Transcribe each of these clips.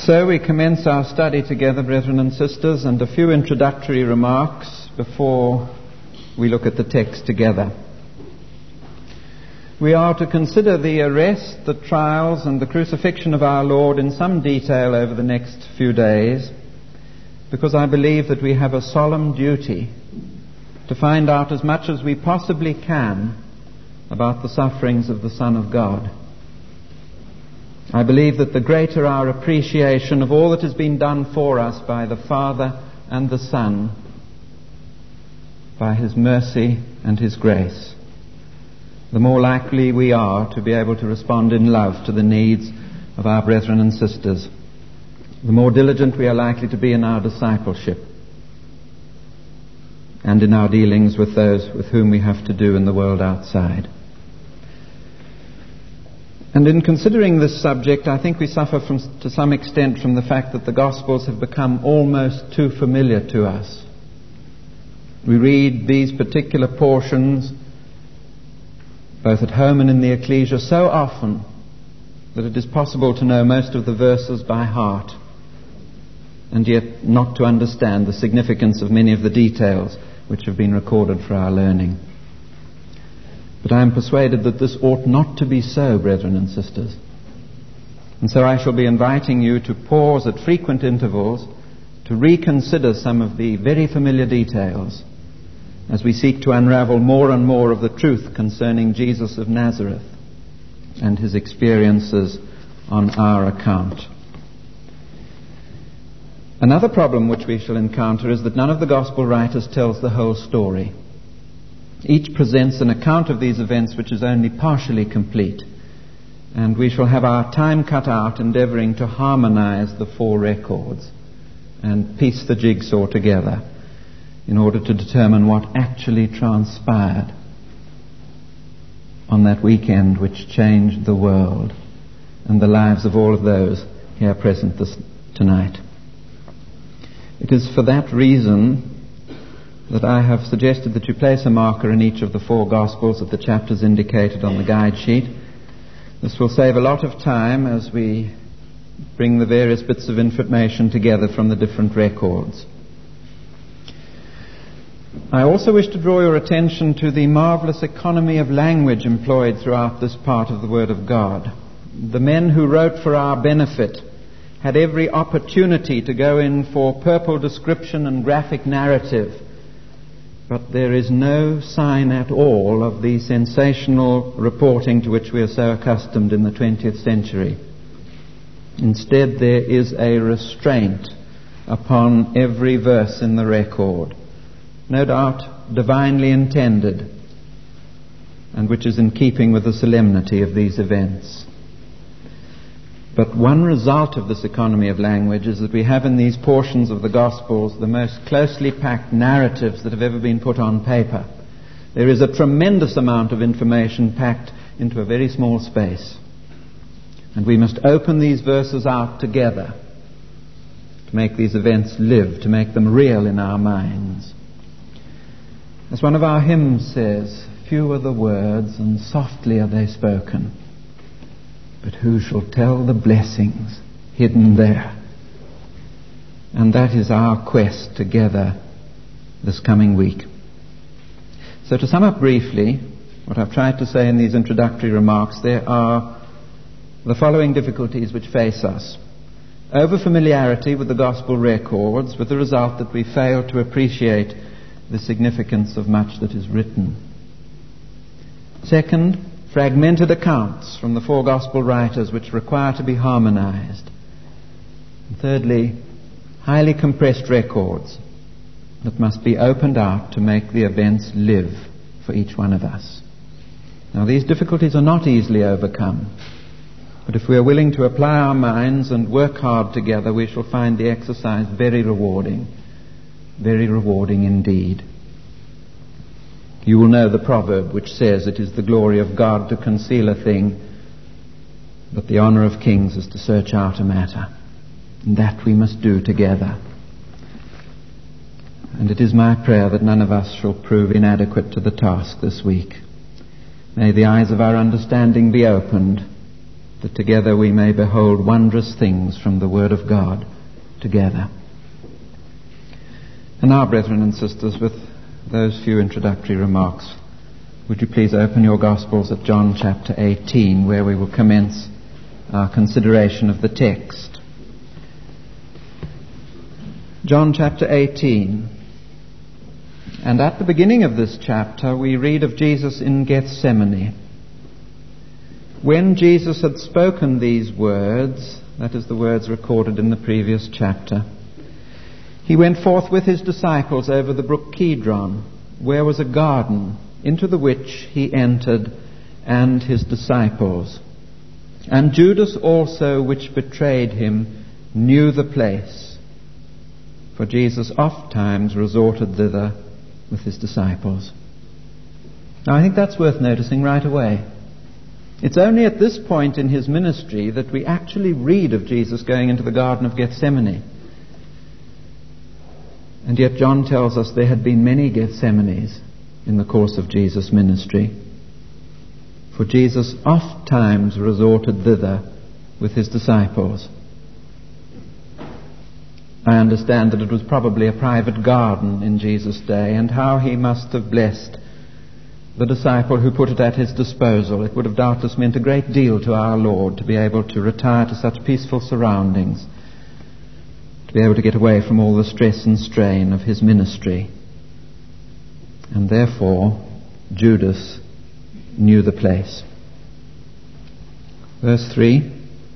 So we commence our study together, brethren and sisters, and a few introductory remarks before we look at the text together. We are to consider the arrest, the trials, and the crucifixion of our Lord in some detail over the next few days, because I believe that we have a solemn duty to find out as much as we possibly can about the sufferings of the Son of God. I believe that the greater our appreciation of all that has been done for us by the Father and the Son, by His mercy and His grace, the more likely we are to be able to respond in love to the needs of our brethren and sisters, the more diligent we are likely to be in our discipleship and in our dealings with those with whom we have to do in the world outside. And in considering this subject, I think we suffer to some extent from the fact that the Gospels have become almost too familiar to us. We read these particular portions both at home and in the ecclesia so often that it is possible to know most of the verses by heart and yet not to understand the significance of many of the details which have been recorded for our learning. But I am persuaded that this ought not to be so, brethren and sisters. And so I shall be inviting you to pause at frequent intervals to reconsider some of the very familiar details as we seek to unravel more and more of the truth concerning Jesus of Nazareth and His experiences on our account. Another problem which we shall encounter is that none of the Gospel writers tells the whole story. Each presents an account of these events which is only partially complete, and we shall have our time cut out endeavouring to harmonize the four records and piece the jigsaw together in order to determine what actually transpired on that weekend which changed the world and the lives of all of those here present tonight. It is for that reason that I have suggested that you place a marker in each of the four Gospels at the chapters indicated on the guide sheet. This will save a lot of time as we bring the various bits of information together from the different records. I also wish to draw your attention to the marvelous economy of language employed throughout this part of the Word of God. The men who wrote for our benefit had every opportunity to go in for purple description and graphic narrative, but there is no sign at all of the sensational reporting to which we are so accustomed in the 20th century. Instead, there is a restraint upon every verse in the record, no doubt divinely intended, and which is in keeping with the solemnity of these events. But one result of this economy of language is that we have in these portions of the Gospels the most closely packed narratives that have ever been put on paper. There is a tremendous amount of information packed into a very small space. And we must open these verses out together to make these events live, to make them real in our minds. As one of our hymns says, "Few are the words and softly are they spoken, but who shall tell the blessings hidden there?" And that is our quest together this coming week. So to sum up briefly what I've tried to say in these introductory remarks, there are the following difficulties which face us. Over-familiarity with the Gospel records, with the result that we fail to appreciate the significance of much that is written. Second, fragmented accounts from the four Gospel writers which require to be harmonized. And thirdly, highly compressed records that must be opened out to make the events live for each one of us. Now, these difficulties are not easily overcome, but if we are willing to apply our minds and work hard together, we shall find the exercise very rewarding indeed. You will know the proverb which says, "It is the glory of God to conceal a thing, but the honor of kings is to search out a matter." And that we must do together. And it is my prayer that none of us shall prove inadequate to the task this week. May the eyes of our understanding be opened, that together we may behold wondrous things from the Word of God together. And now, brethren and sisters, with those few introductory remarks, would you please open your Gospels at John chapter 18, where we will commence our consideration of the text. John chapter 18. And at the beginning of this chapter, we read of Jesus in Gethsemane. When Jesus had spoken these words, that is the words recorded in the previous chapter, he went forth with his disciples over the brook Kidron, where was a garden, into the which he entered, and his disciples. And Judas also, which betrayed him, knew the place, for Jesus oft times resorted thither with his disciples. Now, I think that's worth noticing right away. It's only at this point in his ministry that we actually read of Jesus going into the Garden of Gethsemane. And yet John tells us there had been many Gethsemanes in the course of Jesus' ministry. For Jesus oft times resorted thither with his disciples. I understand that it was probably a private garden in Jesus' day, and how he must have blessed the disciple who put it at his disposal. It would have doubtless meant a great deal to our Lord to be able to retire to such peaceful surroundings, to be able to get away from all the stress and strain of his ministry. And therefore, Judas knew the place. Verse 3.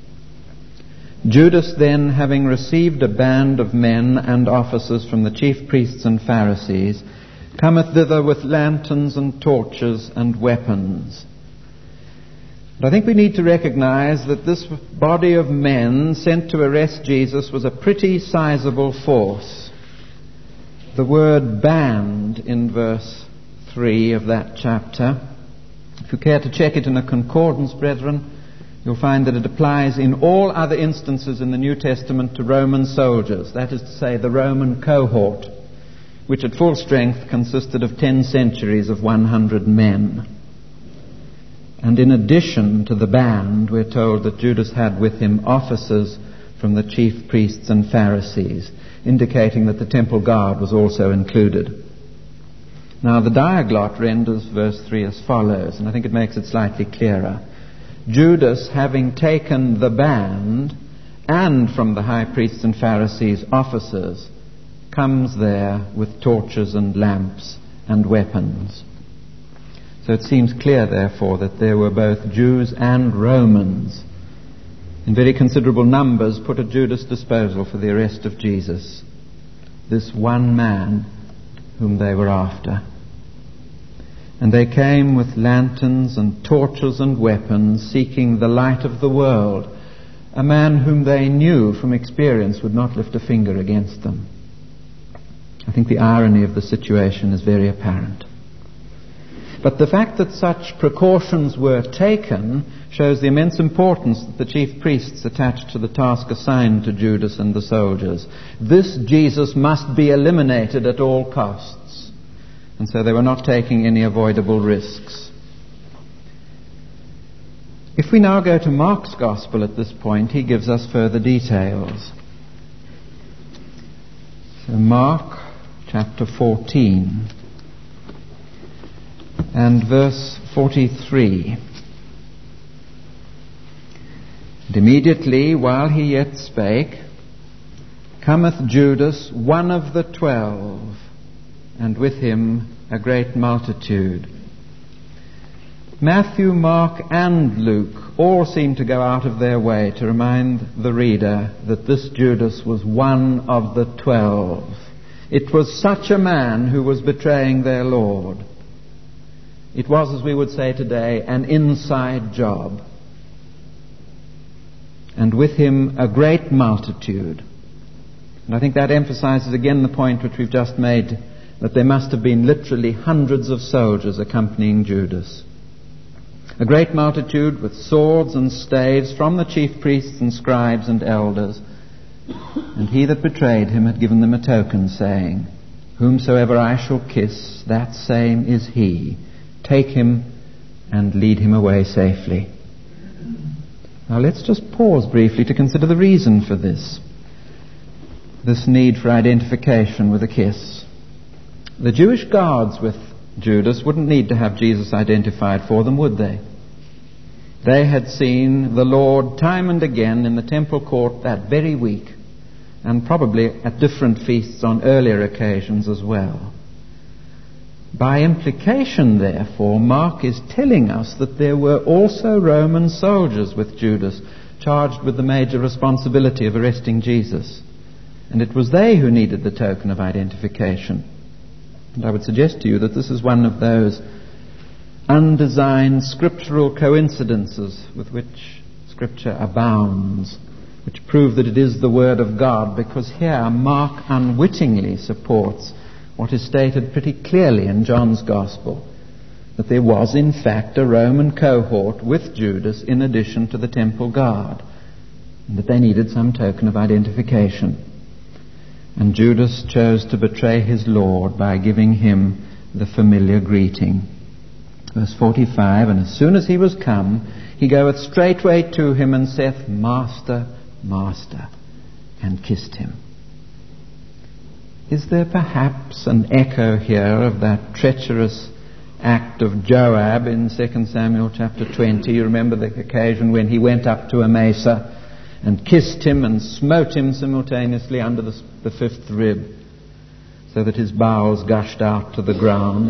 Judas then, having received a band of men and officers from the chief priests and Pharisees, cometh thither with lanterns and torches and weapons. But I think we need to recognize that this body of men sent to arrest Jesus was a pretty sizable force. The word band in verse 3 of that chapter, if you care to check it in a concordance, brethren, you'll find that it applies in all other instances in the New Testament to Roman soldiers, that is to say, the Roman cohort, which at full strength consisted of 10 centuries of 100 men. And in addition to the band, we're told that Judas had with him officers from the chief priests and Pharisees, indicating that the temple guard was also included. Now, the Diaglott renders verse 3 as follows, and I think it makes it slightly clearer. Judas, having taken the band, and from the high priests and Pharisees officers, comes there with torches and lamps and weapons. So it seems clear, therefore, that there were both Jews and Romans in very considerable numbers put at Judas' disposal for the arrest of Jesus, this one man whom they were after. And they came with lanterns and torches and weapons, seeking the light of the world, a man whom they knew from experience would not lift a finger against them. I think the irony of the situation is very apparent. But the fact that such precautions were taken shows the immense importance that the chief priests attached to the task assigned to Judas and the soldiers. This Jesus must be eliminated at all costs. And so they were not taking any avoidable risks. If we now go to Mark's Gospel at this point, he gives us further details. So Mark chapter 14 and verse 43. And immediately, while he yet spake, cometh Judas, one of the 12, and with him a great multitude. Matthew, Mark, and Luke all seem to go out of their way to remind the reader that this Judas was one of the 12. It was such a man who was betraying their Lord. It was, as we would say today, an inside job. And with him a great multitude. And I think that emphasizes again the point which we've just made, that there must have been literally hundreds of soldiers accompanying Judas. A great multitude with swords and staves from the chief priests and scribes and elders. And he that betrayed him had given them a token, saying, Whomsoever I shall kiss, that same is he. Take him and lead him away safely. Now let's just pause briefly to consider the reason for this need for identification with a kiss. The Jewish guards with Judas wouldn't need to have Jesus identified for them, would they? They had seen the Lord time and again in the temple court that very week, and probably at different feasts on earlier occasions as well. By implication, therefore, Mark is telling us that there were also Roman soldiers with Judas, charged with the major responsibility of arresting Jesus. And it was they who needed the token of identification. And I would suggest to you that this is one of those undesigned scriptural coincidences with which Scripture abounds, which prove that it is the Word of God, because here Mark unwittingly supports what is stated pretty clearly in John's Gospel, that there was in fact a Roman cohort with Judas in addition to the temple guard, and that they needed some token of identification. And Judas chose to betray his Lord by giving him the familiar greeting. Verse 45, and as soon as he was come, he goeth straightway to him and saith, Master, Master, and kissed him. Is there perhaps an echo here of that treacherous act of Joab in 2 Samuel chapter 20? You remember the occasion when he went up to Amasa and kissed him and smote him simultaneously under the fifth rib, so that his bowels gushed out to the ground.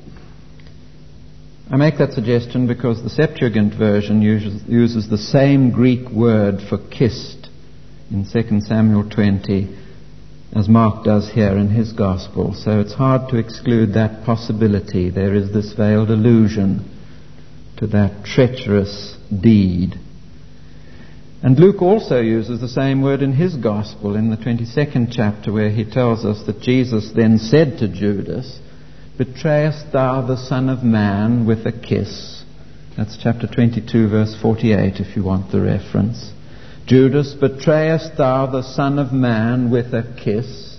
I make that suggestion because the Septuagint version uses the same Greek word for kissed in 2 Samuel 20 as Mark does here in his Gospel. So it's hard to exclude that possibility. There is this veiled allusion to that treacherous deed. And Luke also uses the same word in his Gospel in the 22nd chapter, where he tells us that Jesus then said to Judas, Betrayest thou the Son of Man with a kiss? That's chapter 22, verse 48, if you want the reference. Judas, betrayest thou the Son of Man with a kiss?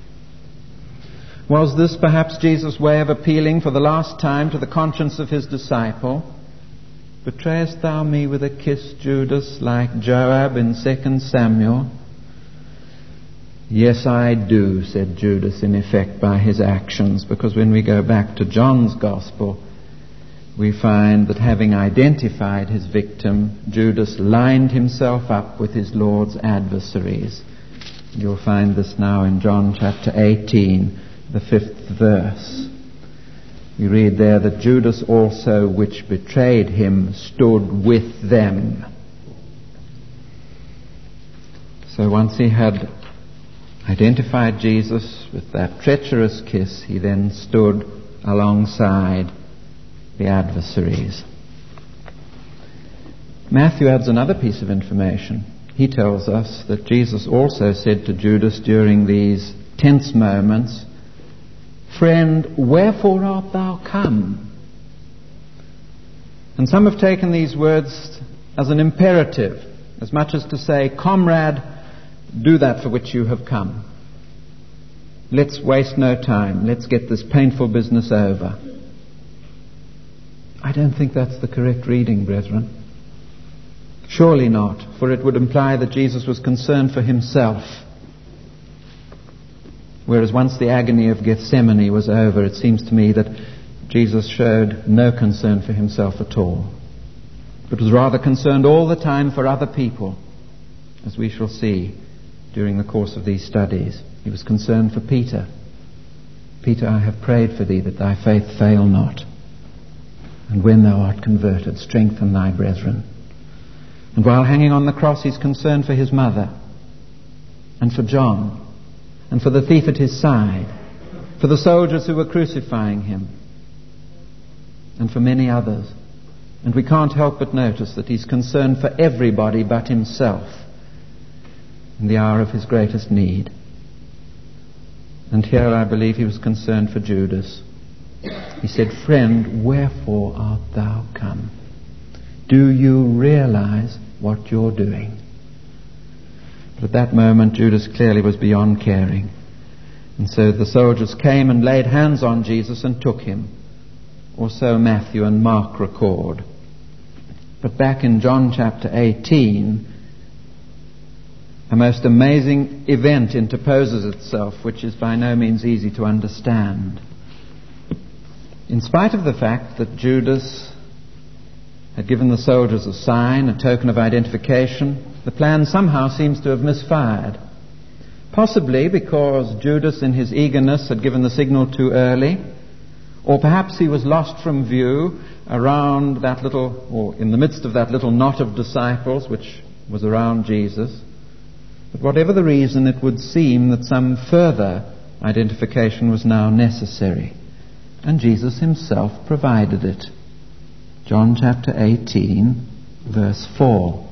Was this perhaps Jesus' way of appealing for the last time to the conscience of his disciple? Betrayest thou me with a kiss, Judas, like Joab in 2 Samuel? Yes, I do, said Judas, in effect, by his actions, because when we go back to John's Gospel, we find that having identified his victim, Judas lined himself up with his Lord's adversaries. You'll find this now in John chapter 18, the 5th verse. We read there that Judas also, which betrayed him, stood with them. So once he had identified Jesus with that treacherous kiss, he then stood alongside the adversaries. Matthew adds another piece of information. He tells us that Jesus also said to Judas during these tense moments, Friend, wherefore art thou come? And some have taken these words as an imperative, as much as to say, Comrade, do that for which you have come. Let's waste no time. Let's get this painful business over. I don't think that's the correct reading, brethren. Surely not, for it would imply that Jesus was concerned for himself. Whereas once the agony of Gethsemane was over, it seems to me that Jesus showed no concern for himself at all, but was rather concerned all the time for other people, as we shall see during the course of these studies. He was concerned for Peter. Peter, I have prayed for thee that thy faith fail not. And when thou art converted, strengthen thy brethren. And while hanging on the cross, he's concerned for his mother, and for John, and for the thief at his side, for the soldiers who were crucifying him, and for many others. And we can't help but notice that he's concerned for everybody but himself in the hour of his greatest need. And here I believe he was concerned for Judas. He said, Friend, wherefore art thou come? Do you realize what you're doing? But at that moment, Judas clearly was beyond caring. And so the soldiers came and laid hands on Jesus and took him. Or so Matthew and Mark record. But back in John chapter 18, a most amazing event interposes itself, which is by no means easy to understand. In spite of the fact that Judas had given the soldiers a sign, a token of identification, the plan somehow seems to have misfired. Possibly because Judas, in his eagerness, had given the signal too early, or perhaps he was lost from view around that little, or in the midst of that little knot of disciples which was around Jesus. But whatever the reason, it would seem that some further identification was now necessary. And Jesus himself provided it. John chapter 18, verse 4.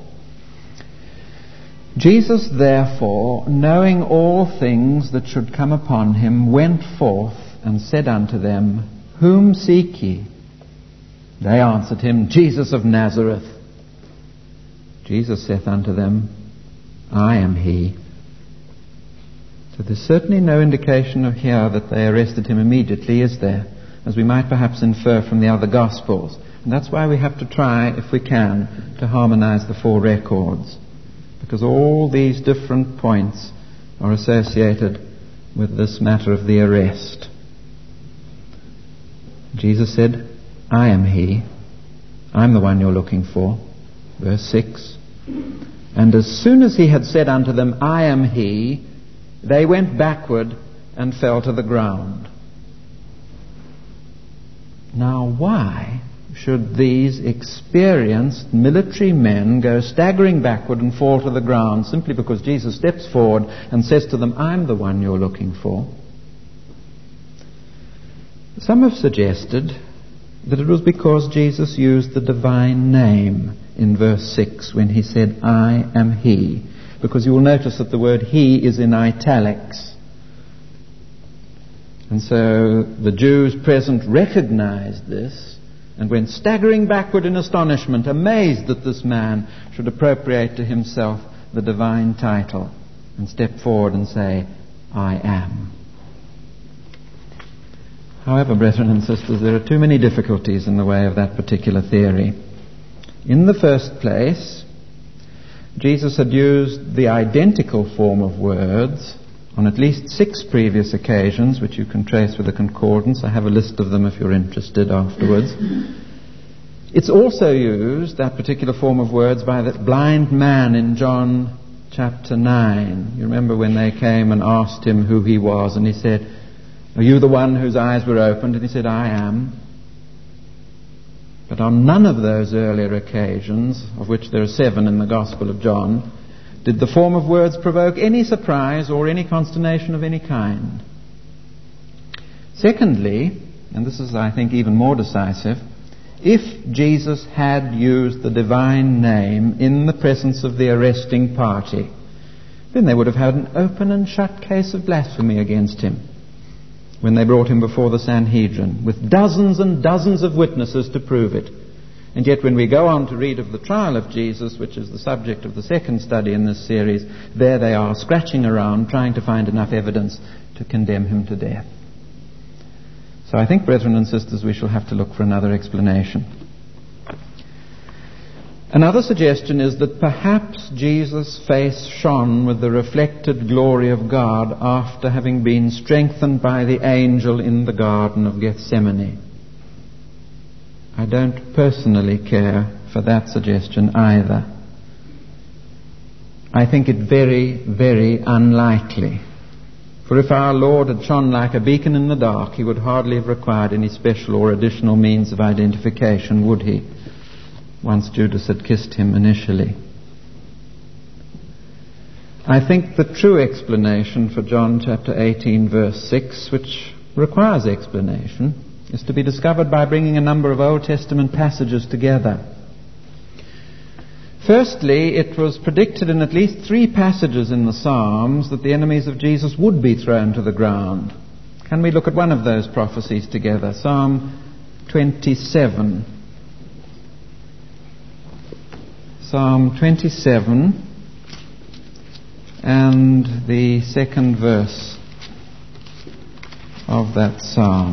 Jesus, therefore, knowing all things that should come upon him, went forth and said unto them, Whom seek ye? They answered him, Jesus of Nazareth. Jesus saith unto them, I am he. So there's certainly no indication of here that they arrested him immediately, is there? As we might perhaps infer from the other Gospels. And that's why we have to try, if we can, to harmonize the four records. Because all these different points are associated with this matter of the arrest. Jesus said, I am he. I'm the one you're looking for. Verse 6. And as soon as he had said unto them, I am he, they went backward and fell to the ground. Now why should these experienced military men go staggering backward and fall to the ground simply because Jesus steps forward and says to them, I'm the one you're looking for? Some have suggested that it was because Jesus used the divine name in verse 6 when he said, I am he. Because you will notice that the word he is in italics. And so the Jews present recognized this and went staggering backward in astonishment, amazed that this man should appropriate to himself the divine title and step forward and say, I am. However, brethren and sisters, there are too many difficulties in the way of that particular theory. In the first place, Jesus had used the identical form of words on at least 6 previous occasions, which you can trace with a concordance. I have a list of them if you're interested afterwards. It's also used, that particular form of words, by that blind man in John chapter 9. You remember when they came and asked him who he was, and he said, Are you the one whose eyes were opened? And he said, I am. But on none of those earlier occasions, of which there are 7 in the Gospel of John, did the form of words provoke any surprise or any consternation of any kind. Secondly, and this is, I think, even more decisive, if Jesus had used the divine name in the presence of the arresting party, then they would have had an open and shut case of blasphemy against him when they brought him before the Sanhedrin, with dozens and dozens of witnesses to prove it. And yet when we go on to read of the trial of Jesus, which is the subject of the second study in this series, there they are scratching around trying to find enough evidence to condemn him to death. So I think, brethren and sisters, we shall have to look for another explanation. Another suggestion is that perhaps Jesus' face shone with the reflected glory of God after having been strengthened by the angel in the Garden of Gethsemane. I don't personally care for that suggestion either. I think it very, very unlikely. For if our Lord had shone like a beacon in the dark, he would hardly have required any special or additional means of identification, would he? Once Judas had kissed him initially. I think the true explanation for John chapter 18 verse 6, which requires explanation, is to be discovered by bringing a number of Old Testament passages together. Firstly, it was predicted in at least 3 passages in the Psalms that the enemies of Jesus would be thrown to the ground. Can we look at one of those prophecies together? Psalm 27. Psalm 27 and the 2nd verse of that psalm.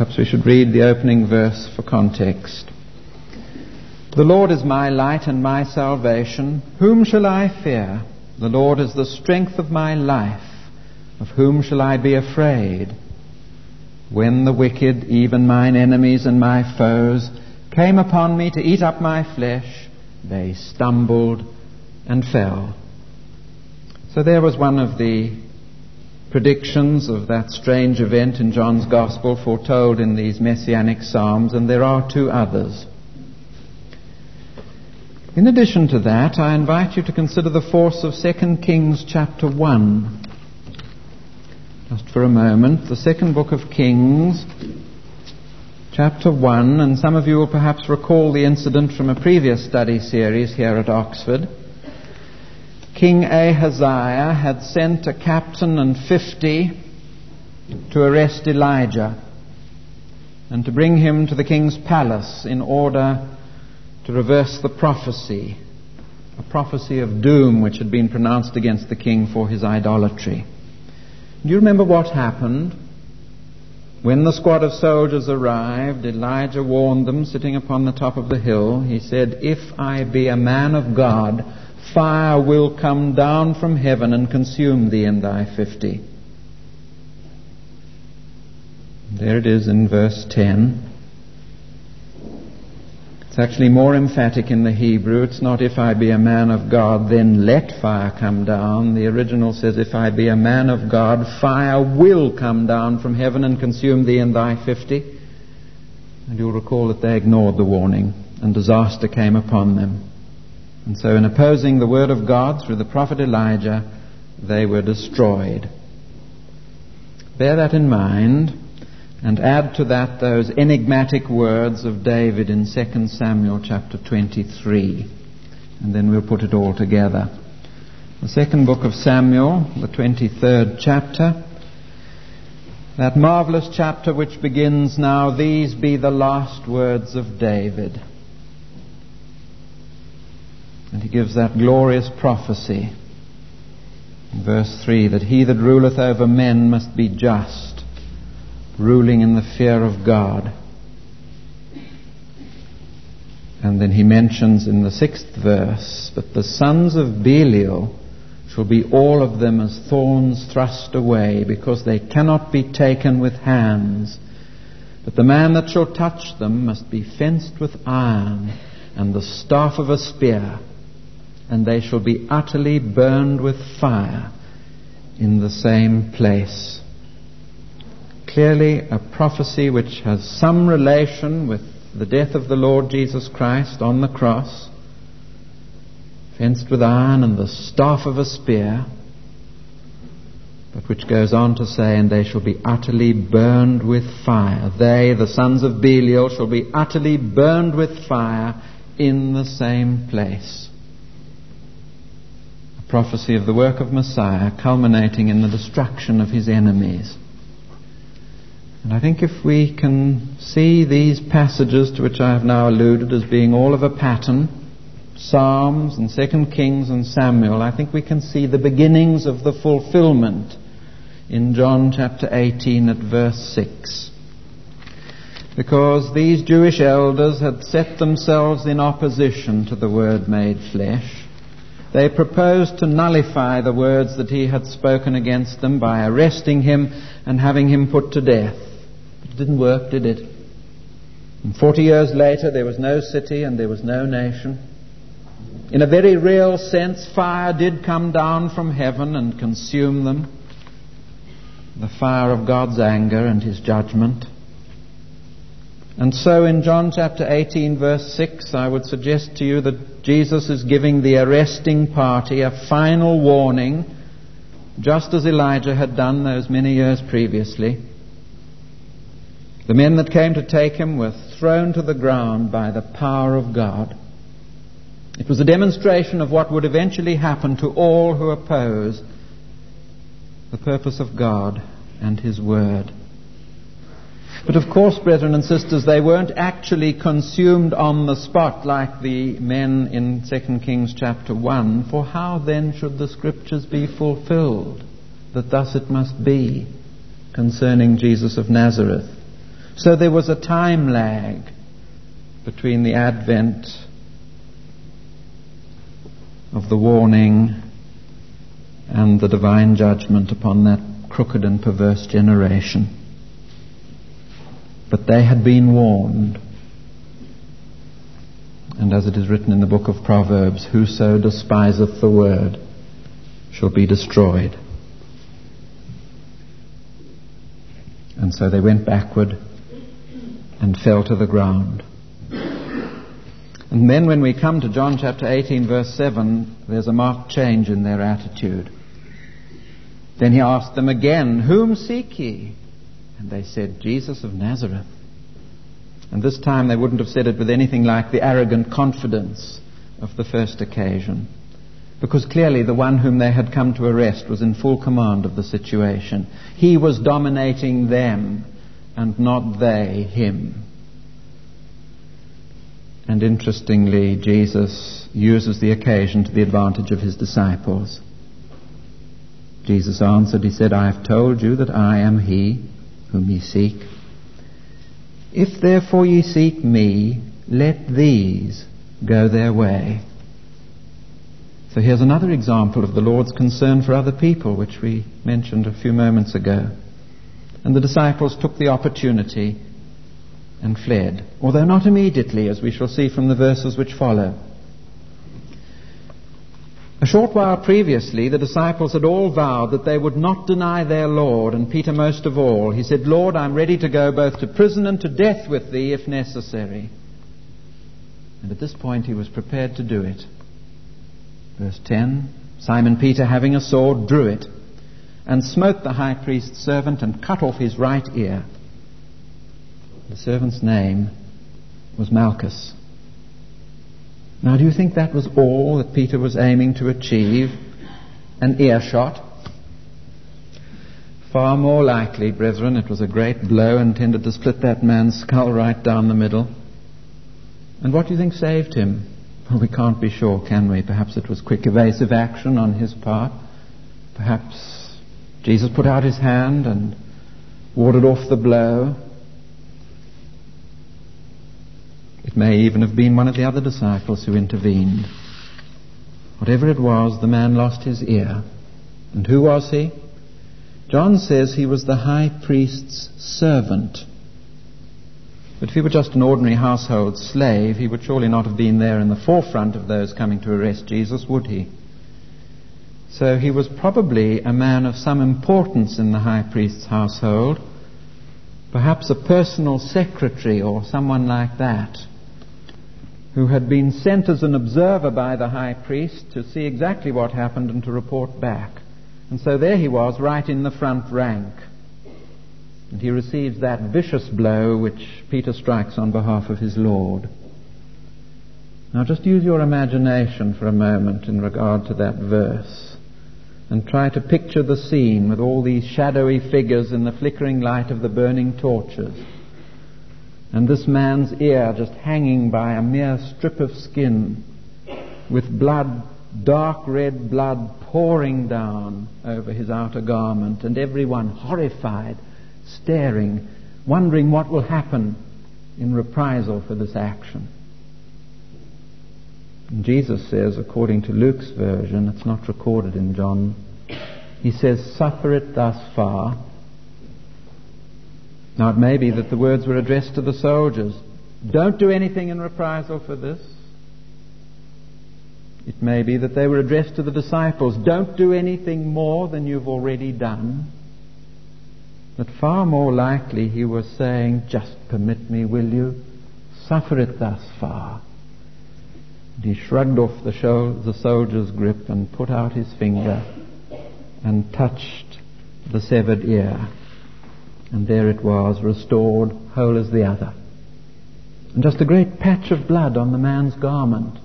Perhaps we should read the opening verse for context. The Lord is my light and my salvation. Whom shall I fear? The Lord is the strength of my life. Of whom shall I be afraid? When the wicked, even mine enemies and my foes, came upon me to eat up my flesh, they stumbled and fell. So there was one of the predictions of that strange event in John's Gospel foretold in these messianic psalms, and there are two others. In addition to that, I invite you to consider the force of 2 Kings chapter 1. Just for a moment, the second book of Kings, chapter 1, and some of you will perhaps recall the incident from a previous study series here at Oxford. King Ahaziah had sent a captain and 50 to arrest Elijah and to bring him to the king's palace in order to reverse the prophecy, a prophecy of doom which had been pronounced against the king for his idolatry. Do you remember what happened? When the squad of soldiers arrived, Elijah warned them, sitting upon the top of the hill. He said, "If I be a man of God, fire will come down from heaven and consume thee and thy 50. There it is in verse 10. It's actually more emphatic in the Hebrew. It's not, "If I be a man of God, then let fire come down." The original says, "If I be a man of God, fire will come down from heaven and consume thee and thy 50. And you'll recall that they ignored the warning, and disaster came upon them. And so in opposing the word of God through the prophet Elijah, they were destroyed. Bear that in mind, and add to that those enigmatic words of David in 2 Samuel chapter 23. And then we'll put it all together. The second book of Samuel, the 23rd chapter. That marvelous chapter which begins, "Now these be the last words of David." And he gives that glorious prophecy in verse 3, that he that ruleth over men must be just, ruling in the fear of God. And then he mentions in the 6th verse, "But the sons of Belial shall be all of them as thorns thrust away, because they cannot be taken with hands. But the man that shall touch them must be fenced with iron and the staff of a spear, and they shall be utterly burned with fire in the same place." Clearly a prophecy which has some relation with the death of the Lord Jesus Christ on the cross, fenced with iron and the staff of a spear, but which goes on to say, "And they shall be utterly burned with fire." They, the sons of Belial, shall be utterly burned with fire in the same place. A prophecy of the work of Messiah culminating in the destruction of his enemies. And I think if we can see these passages to which I have now alluded as being all of a pattern, Psalms and 2 Kings and Samuel, I think we can see the beginnings of the fulfillment in John chapter 18 at verse 6. Because these Jewish elders had set themselves in opposition to the Word made flesh, they proposed to nullify the words that he had spoken against them by arresting him and having him put to death. It didn't work, did it? And 40 years later, there was no city and there was no nation. In a very real sense, fire did come down from heaven and consume them. The fire of God's anger and his judgment. And so in John chapter 18 verse 6, I would suggest to you that Jesus is giving the arresting party a final warning, just as Elijah had done those many years previously. The men that came to take him were thrown to the ground by the power of God. It was a demonstration of what would eventually happen to all who oppose the purpose of God and his word. But of course, brethren and sisters, they weren't actually consumed on the spot like the men in 2 Kings chapter 1. For how then should the scriptures be fulfilled, that thus it must be concerning Jesus of Nazareth? So there was a time lag between the advent of the warning and the divine judgment upon that crooked and perverse generation. But they had been warned. And as it is written in the book of Proverbs, whoso despiseth the word shall be destroyed. And so they went backward and fell to the ground. And then when we come to John chapter 18 verse 7, there's a marked change in their attitude. Then he asked them again, whom seek ye? And they said, Jesus of Nazareth. And this time they wouldn't have said it with anything like the arrogant confidence of the first occasion, because clearly the one whom they had come to arrest was in full command of the situation. He was dominating them and not they him. And interestingly, Jesus uses the occasion to the advantage of his disciples. Jesus answered, he said, I have told you that I am he whom ye seek. If therefore ye seek me, let these go their way. So here's another example of the Lord's concern for other people, which we mentioned a few moments ago. And the disciples took the opportunity and fled, although not immediately, as we shall see from the verses which follow. A short while previously, the disciples had all vowed that they would not deny their Lord, and Peter most of all. He said, Lord, I'm ready to go both to prison and to death with thee if necessary. And at this point he was prepared to do it. Verse 10, Simon Peter, having a sword, drew it, and smote the high priest's servant, and cut off his right ear. The servant's name was Malchus. Now, do you think that was all that Peter was aiming to achieve? An earshot? Far more likely, brethren, it was a great blow intended to split that man's skull right down the middle. And what do you think saved him? Well, we can't be sure, can we? Perhaps it was quick, evasive action on his part. Perhaps Jesus put out his hand and warded off the blow. It may even have been one of the other disciples who intervened. Whatever it was, the man lost his ear. And who was he? John says he was the high priest's servant. But if he were just an ordinary household slave, he would surely not have been there in the forefront of those coming to arrest Jesus, would he? So he was probably a man of some importance in the high priest's household, perhaps a personal secretary or someone like that, who had been sent as an observer by the high priest to see exactly what happened and to report back. And so there he was, right in the front rank. And he receives that vicious blow which Peter strikes on behalf of his Lord. Now just use your imagination for a moment in regard to that verse, and try to picture the scene with all these shadowy figures in the flickering light of the burning torches, and this man's ear just hanging by a mere strip of skin, with blood, dark red blood pouring down over his outer garment, and everyone horrified, staring, wondering what will happen in reprisal for this action. And Jesus says, according to Luke's version, it's not recorded in John, he says, suffer it thus far. Now it may be that the words were addressed to the soldiers. Don't do anything in reprisal for this. It may be that they were addressed to the disciples. Don't do anything more than you've already done. But far more likely he was saying, just permit me, will you? Suffer it thus far. And he shrugged off the soldier's grip and put out his finger and touched the severed ear. And there it was, restored, whole as the other. And just a great patch of blood on the man's garment,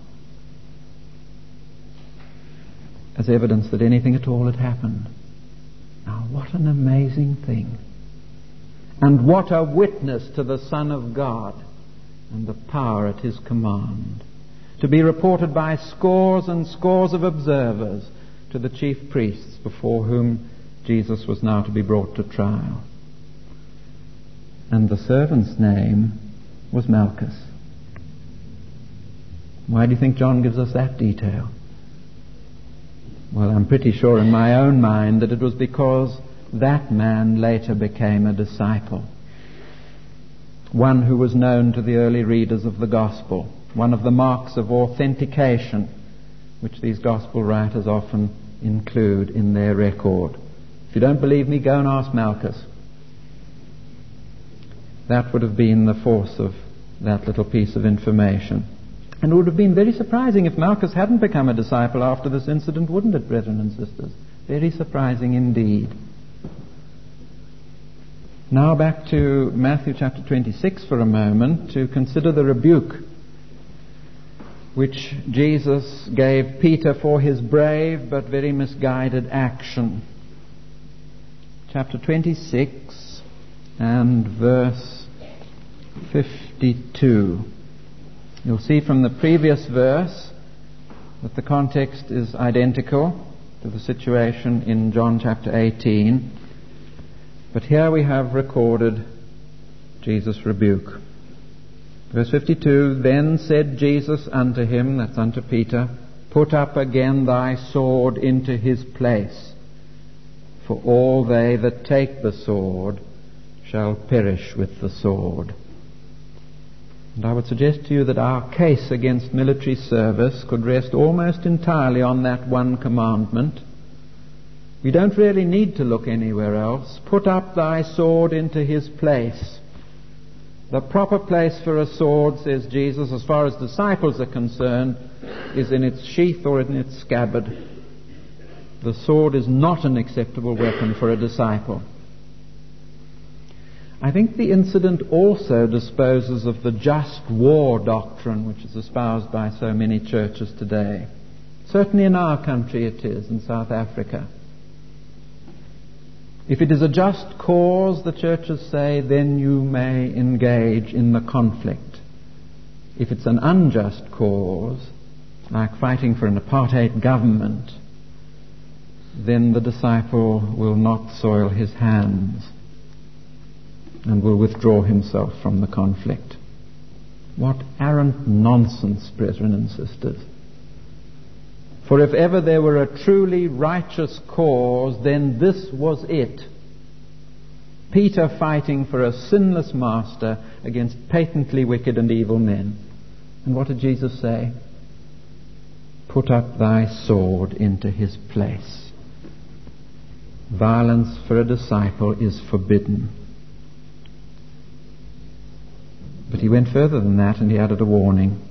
as evidence that anything at all had happened. Now, what an amazing thing. And what a witness to the Son of God and the power at his command, to be reported by scores and scores of observers to the chief priests before whom Jesus was now to be brought to trial. and the servant's name was Malchus. Why do you think John gives us that detail? Well, I'm pretty sure in my own mind that it was because that man later became a disciple. One who was known to the early readers of the Gospel. One of the marks of authentication which these Gospel writers often include in their record. If you don't believe me, go and ask Malchus. That would have been the force of that little piece of information. And it would have been very surprising if Malchus hadn't become a disciple after this incident, wouldn't it, brethren and sisters? Very surprising indeed. Now back to Matthew chapter 26 for a moment to consider the rebuke which Jesus gave Peter for his brave but very misguided action. Chapter 26 and verse 52. You'll see from the previous verse that the context is identical to the situation in John chapter 18. But here we have recorded Jesus' rebuke. Verse 52, Then said Jesus unto him, that's unto Peter, Put up again thy sword into his place, for all they that take the sword shall perish with the sword. And I would suggest to you that our case against military service could rest almost entirely on that one commandment. We don't really need to look anywhere else. Put up thy sword into his place. The proper place for a sword, says Jesus, as far as disciples are concerned, is in its sheath or in its scabbard. The sword is not an acceptable weapon for a disciple. I think the incident also disposes of the just war doctrine which is espoused by so many churches today. Certainly in our country it is, in South Africa. If it is a just cause, the churches say, then you may engage in the conflict. If it's an unjust cause, like fighting for an apartheid government, then the disciple will not soil his hands and will withdraw himself from the conflict. What arrant nonsense, brethren and sisters. For if ever there were a truly righteous cause, then this was it. Peter fighting for a sinless master against patently wicked and evil men. And what did Jesus say? Put up thy sword into his place. Violence for a disciple is forbidden. But he went further than that, and he added a warning.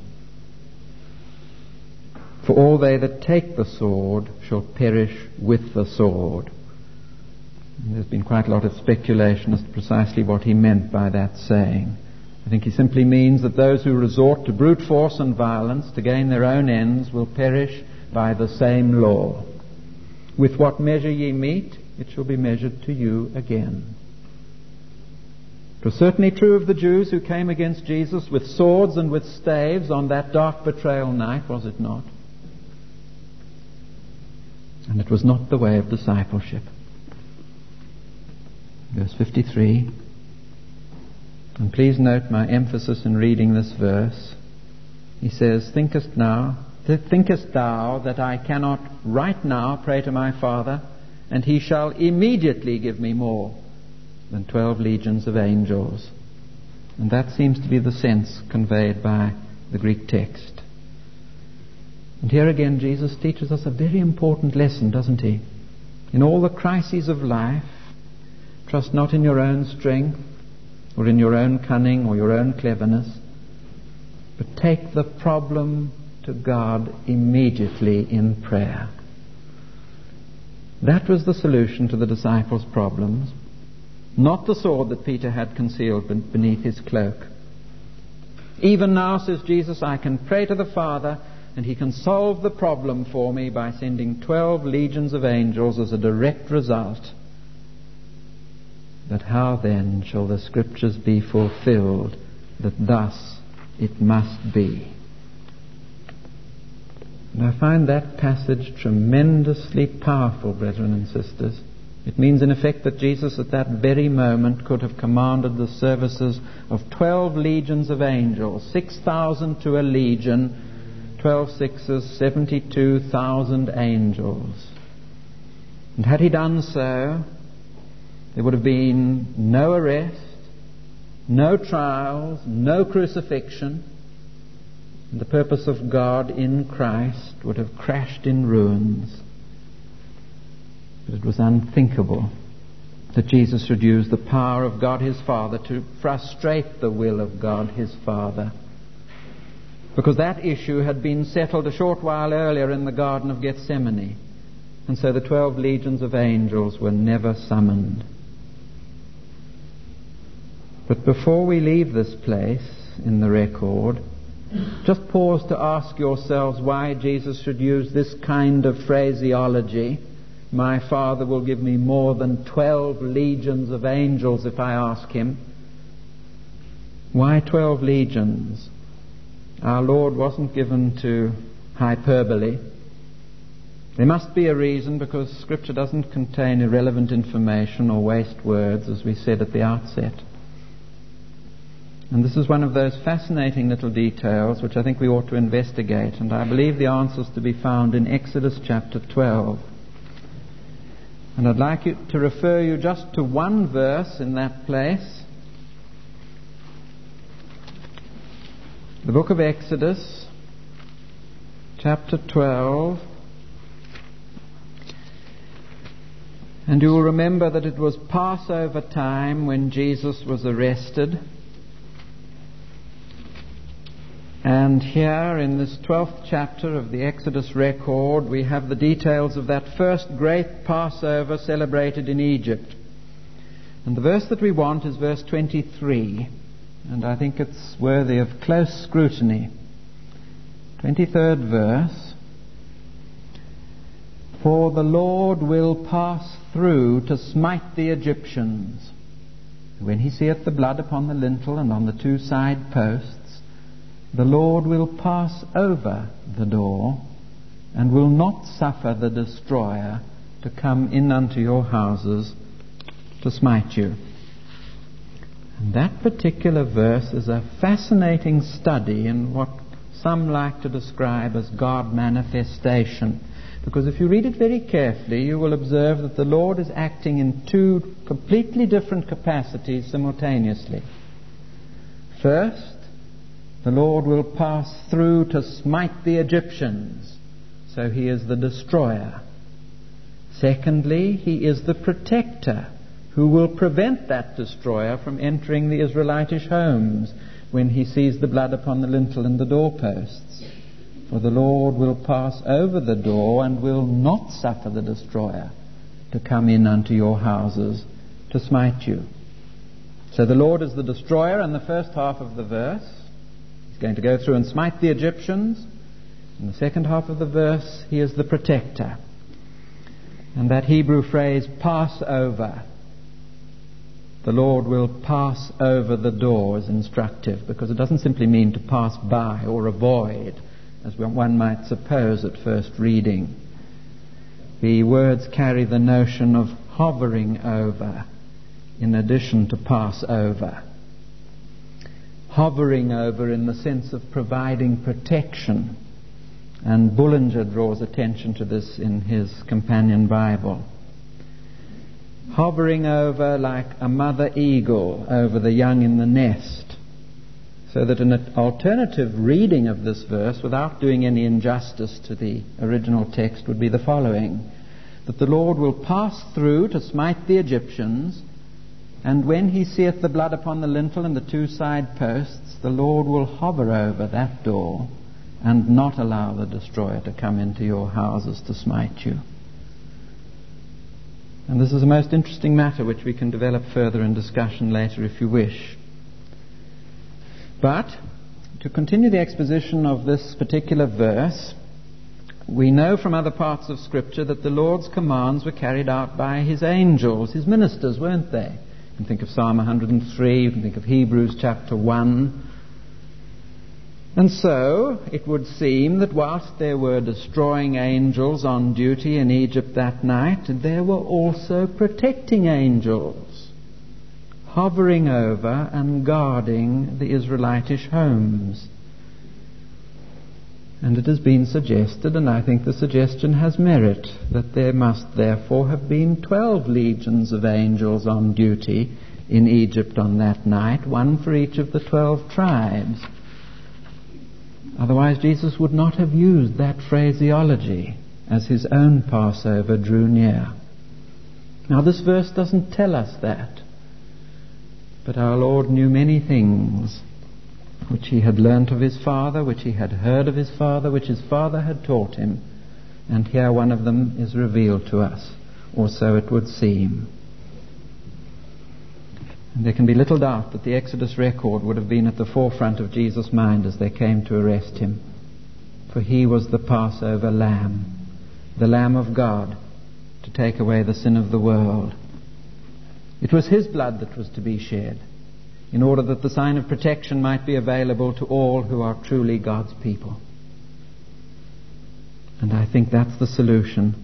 For all they that take the sword shall perish with the sword. And there's been quite a lot of speculation as to precisely what he meant by that saying. I think he simply means that those who resort to brute force and violence to gain their own ends will perish by the same law. With what measure ye meet, it shall be measured to you again. It was certainly true of the Jews who came against Jesus with swords and with staves on that dark betrayal night, was it not? And it was not the way of discipleship. Verse 53. And please note my emphasis in reading this verse. He says, Thinkest thou that I cannot right now pray to my Father, and he shall immediately give me more than 12 legions of angels? And that seems to be the sense conveyed by the Greek text. And here again Jesus teaches us a very important lesson, doesn't he? In all the crises of life, trust not in your own strength or in your own cunning or your own cleverness, but take the problem to God immediately in prayer. That was the solution to the disciples' problems. Not the sword that Peter had concealed beneath his cloak. Even now, says Jesus, I can pray to the Father, and he can solve the problem for me by sending 12 legions of angels as a direct result. But how then shall the Scriptures be fulfilled that thus it must be? And I find that passage tremendously powerful, brethren and sisters. It means in effect that Jesus at that very moment could have commanded the services of 12 legions of angels, 6,000 to a legion, 12 sixes, 72,000 angels. And had he done so, there would have been no arrest, no trials, no crucifixion, and the purpose of God in Christ would have crashed in ruins. But it was unthinkable that Jesus should use the power of God his Father to frustrate the will of God his Father, because that issue had been settled a short while earlier in the Garden of Gethsemane, and so the 12 legions of angels were never summoned. But before we leave this place in the record, just pause to ask yourselves why Jesus should use this kind of phraseology. My Father will give me more than 12 legions of angels if I ask him. Why 12 legions? Our Lord wasn't given to hyperbole. There must be a reason, because Scripture doesn't contain irrelevant information or waste words, as we said at the outset. And this is one of those fascinating little details which I think we ought to investigate, and I believe the answers to be found in Exodus chapter 12. And I'd like to refer you just to one verse in that place. The book of Exodus, chapter 12. And you will remember that it was Passover time when Jesus was arrested. And here in this 12th chapter of the Exodus record, we have the details of that first great Passover celebrated in Egypt. And the verse that we want is verse 23, and I think it's worthy of close scrutiny. 23rd verse. For the Lord will pass through to smite the Egyptians. When he seeth the blood upon the lintel and on the 2 side posts, the Lord will pass over the door, and will not suffer the destroyer to come in unto your houses to smite you. And that particular verse is a fascinating study in what some like to describe as God manifestation. Because if you read it very carefully, you will observe that the Lord is acting in 2 completely different capacities simultaneously. First, the Lord will pass through to smite the Egyptians. So he is the destroyer. Secondly, he is the protector who will prevent that destroyer from entering the Israelitish homes when he sees the blood upon the lintel and the doorposts. For the Lord will pass over the door and will not suffer the destroyer to come in unto your houses to smite you. So the Lord is the destroyer in the first half of the verse. Going to go through and smite the Egyptians. In the second half of the verse, he is the protector. And that Hebrew phrase, pass over, the Lord will pass over the door, is instructive, because it doesn't simply mean to pass by or avoid, as one might suppose at first reading. The words carry the notion of hovering over in addition to pass over. Hovering over in the sense of providing protection. And Bullinger draws attention to this in his companion Bible. Hovering over like a mother eagle over the young in the nest. So that an alternative reading of this verse, without doing any injustice to the original text, would be the following: that the Lord will pass through to smite the Egyptians, and when he seeth the blood upon the lintel and the 2 side posts, the Lord will hover over that door and not allow the destroyer to come into your houses to smite you. And this is a most interesting matter which we can develop further in discussion later if you wish. But to continue the exposition of this particular verse, we know from other parts of Scripture that the Lord's commands were carried out by his angels, his ministers, weren't they? You can think of Psalm 103, you can think of Hebrews chapter 1. And so it would seem that whilst there were destroying angels on duty in Egypt that night, there were also protecting angels hovering over and guarding the Israelitish homes. And it has been suggested, and I think the suggestion has merit, that there must therefore have been 12 legions of angels on duty in Egypt on that night, one for each of the 12 tribes. Otherwise Jesus would not have used that phraseology as his own Passover drew near. Now this verse doesn't tell us that, but our Lord knew many things which he had learnt of his Father, which he had heard of his Father, which his Father had taught him, and here one of them is revealed to us, or so it would seem. And there can be little doubt that the Exodus record would have been at the forefront of Jesus' mind as they came to arrest him. For he was the Passover Lamb, the Lamb of God, to take away the sin of the world. It was his blood that was to be shed, in order that the sign of protection might be available to all who are truly God's people. And I think that's the solution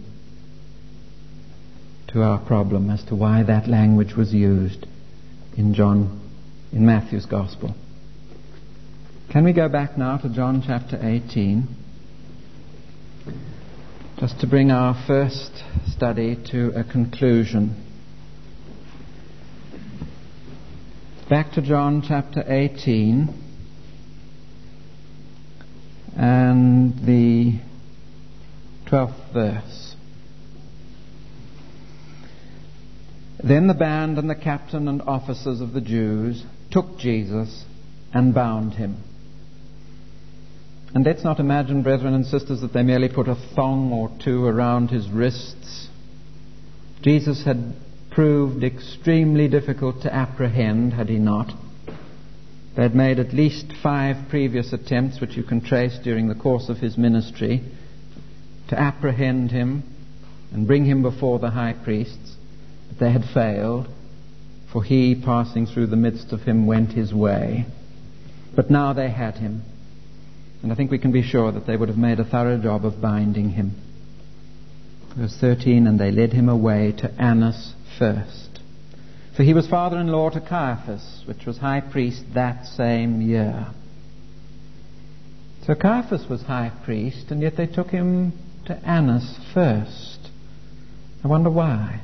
to our problem as to why that language was used in Matthew's Gospel. Can we go back now to John chapter 18, just to bring our first study to a conclusion. Back to John chapter 18 and the 12th verse. Then the band and the captain and officers of the Jews took Jesus and bound him. And let's not imagine, brethren and sisters, that they merely put a thong or two around his wrists. Jesus had proved extremely difficult to apprehend, had he not. They had made at least 5 previous attempts, which you can trace during the course of his ministry, to apprehend him and bring him before the high priests. But they had failed, for he, passing through the midst of him, went his way. But now they had him, and I think we can be sure that they would have made a thorough job of binding him. Verse 13, and they led him away to Annas first, for he was father-in-law to Caiaphas, which was high priest that same year. So Caiaphas was high priest, and yet they took him to Annas first. I wonder why.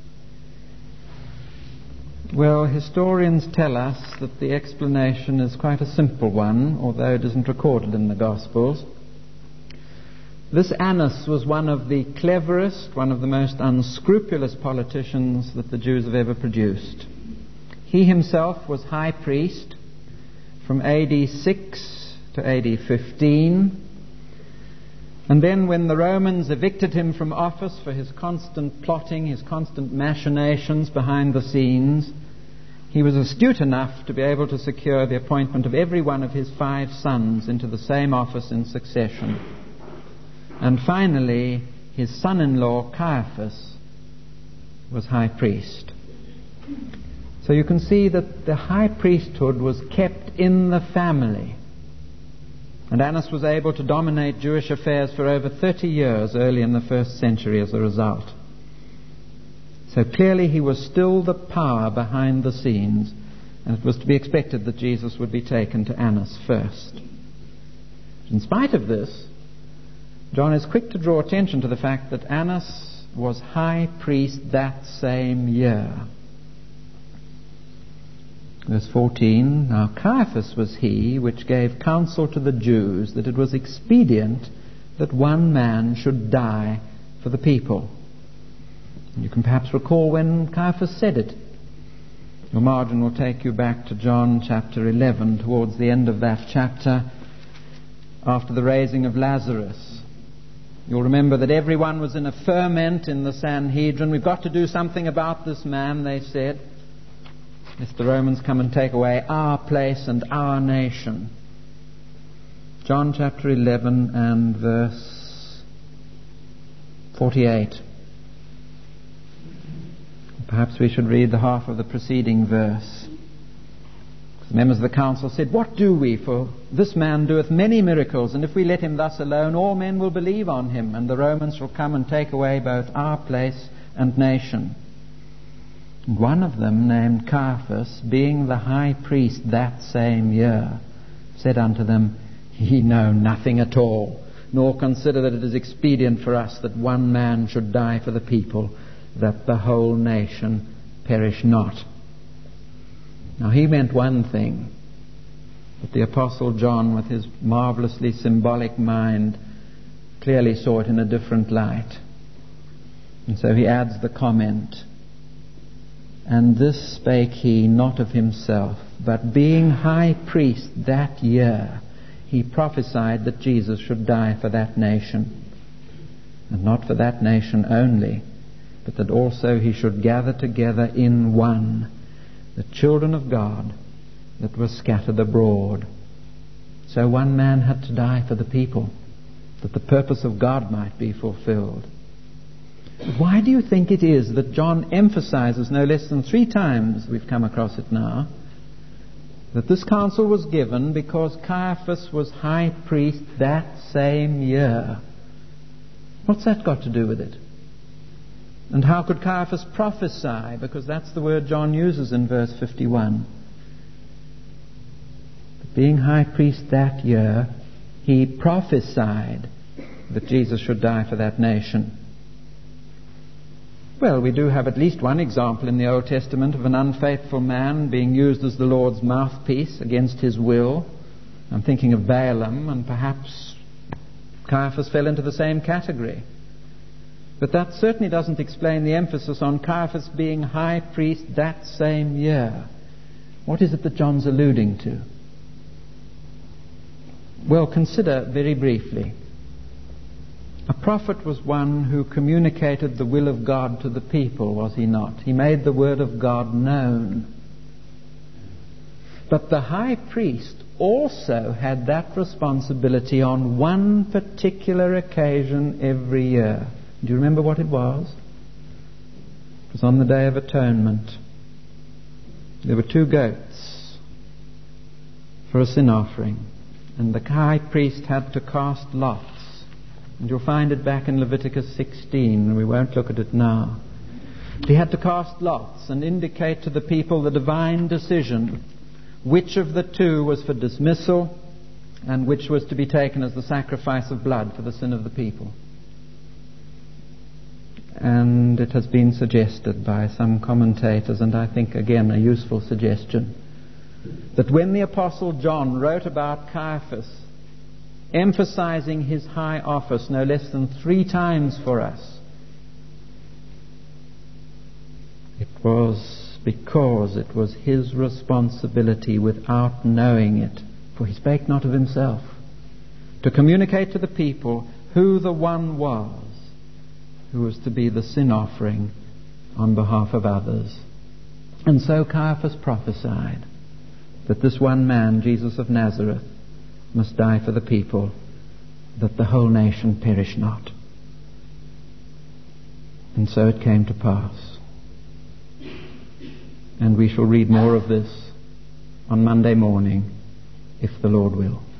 Well, historians tell us that the explanation is quite a simple one, although it isn't recorded in the Gospels. This Annas was one of the cleverest, one of the most unscrupulous politicians that the Jews have ever produced. He himself was high priest from AD 6 to AD 15. And then when the Romans evicted him from office for his constant plotting, his constant machinations behind the scenes, he was astute enough to be able to secure the appointment of every one of his 5 sons into the same office in succession. And finally, his son-in-law Caiaphas was high priest. So you can see that the high priesthood was kept in the family. And Annas was able to dominate Jewish affairs for over 30 years early in the 1st century as a result. So clearly he was still the power behind the scenes, and it was to be expected that Jesus would be taken to Annas first. In spite of this, John is quick to draw attention to the fact that Annas was high priest that same year. Verse 14, now Caiaphas was he which gave counsel to the Jews that it was expedient that one man should die for the people. You can perhaps recall when Caiaphas said it. Your margin will take you back to John chapter 11, towards the end of that chapter, after the raising of Lazarus. You'll remember that everyone was in a ferment in the Sanhedrin. We've got to do something about this man, they said, lest the Romans come and take away our place and our nation. John chapter 11 and verse 48. Perhaps we should read the half of the preceding verse, because The members of the council said, "What do we? For this man doeth many miracles, and if we let him thus alone, all men will believe on him, and the Romans shall come and take away both our place and nation." And one of them, named Caiaphas, being the high priest that same year, said unto them, "Ye know nothing at all, nor consider that it is expedient for us that one man should die for the people, that the whole nation perish not." Now he meant one thing, but the Apostle John, with his marvelously symbolic mind, clearly saw it in a different light. And so he adds the comment, "And this spake he not of himself, but being high priest that year, he prophesied that Jesus should die for that nation. And not for that nation only, but that also he should gather together in one the children of God that were scattered abroad." So one man had to die for the people, that the purpose of God might be fulfilled. Why do you think it is that John emphasizes no less than 3 times, we've come across it now, that this counsel was given because Caiaphas was high priest that same year? What's that got to do with it? And how could Caiaphas prophesy? Because that's the word John uses in verse 51. But being high priest that year, he prophesied that Jesus should die for that nation. Well, we do have at least one example in the Old Testament of an unfaithful man being used as the Lord's mouthpiece against his will. I'm thinking of Balaam, and perhaps Caiaphas fell into the same category. But that certainly doesn't explain the emphasis on Caiaphas being high priest that same year. What is it that John's alluding to? Well, consider very briefly. A prophet was one who communicated the will of God to the people, was he not? He made the word of God known. But the high priest also had that responsibility on one particular occasion every year. Do you remember what it was? It was on the Day of Atonement. There were 2 goats for a sin offering, and the high priest had to cast lots. And you'll find it back in Leviticus 16, and we won't look at it now. He had to cast lots and indicate to the people the divine decision, which of the 2 was for dismissal and which was to be taken as the sacrifice of blood for the sin of the people. And it has been suggested by some commentators, and I think again a useful suggestion, that when the Apostle John wrote about Caiaphas, emphasizing his high office no less than 3 times for us, it was because it was his responsibility without knowing it, for he spake not of himself, to communicate to the people who the one was who was to be the sin offering on behalf of others. And so Caiaphas prophesied that this one man, Jesus of Nazareth, must die for the people, that the whole nation perish not. And so it came to pass. And we shall read more of this on Monday morning, if the Lord will.